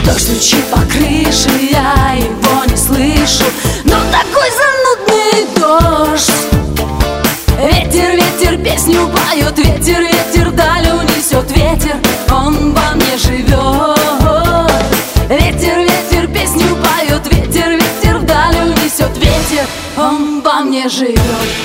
Дождь стучит по крыше, я его не слышу. Но такой занудный дождь. Ветер, ветер, песню поет. Ветер, ветер, даль унесет. Ветер, он во мне живет. Ветер, ветер, песню поет. Ветер, ветер, даль унесет. Ветер, он во мне живет.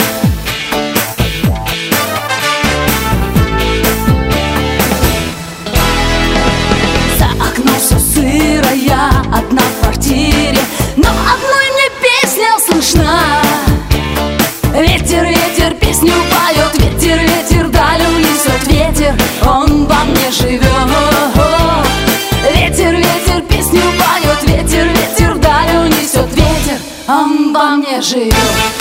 Я одна в квартире, но одной мне песня слышна. Ветер, ветер, песню поет. Ветер, ветер, даль унесет. Ветер, он во мне живет. Ветер, ветер, песню поет. Ветер, ветер, даль унесет. Ветер, он во мне живет.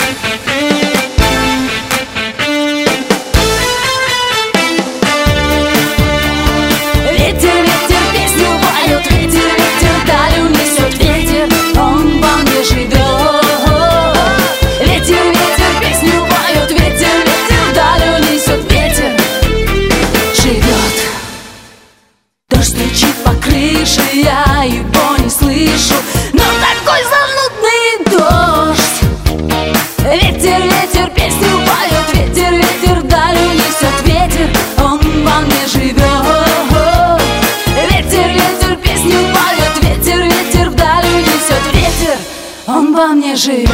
Стучит по крыше, я его не слышу. Но такой занудный дождь. Ветер, ветер, песню поет. Ветер, ветер, даль унесет. Ветер, он во мне живет. Ветер, ветер, песню поет. Ветер, ветер, даль унесет. Ветер, он во мне живет.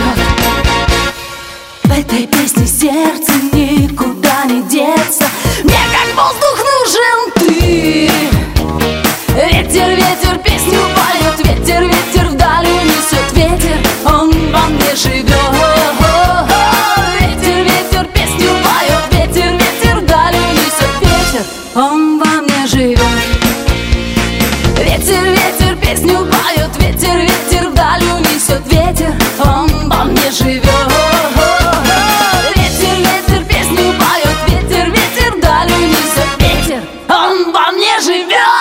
В этой песне сердце никуда не деться. Мне как воздух нужен ты. Ветер, ветер, песню поет. Ветер, ветер, вдаль унесет. Ветер, он во мне живет. Ветер, ветер, песню поет. Ветер, ветер, вдаль унесет. Ветер, он во мне живет. Ветер, ветер, песню поет. Ветер, ветер, вдаль унесет. Ветер, он во мне живет. Ветер, ветер, песню поет. Ветер, ветер, вдаль унесет. Ветер, он во мне живет.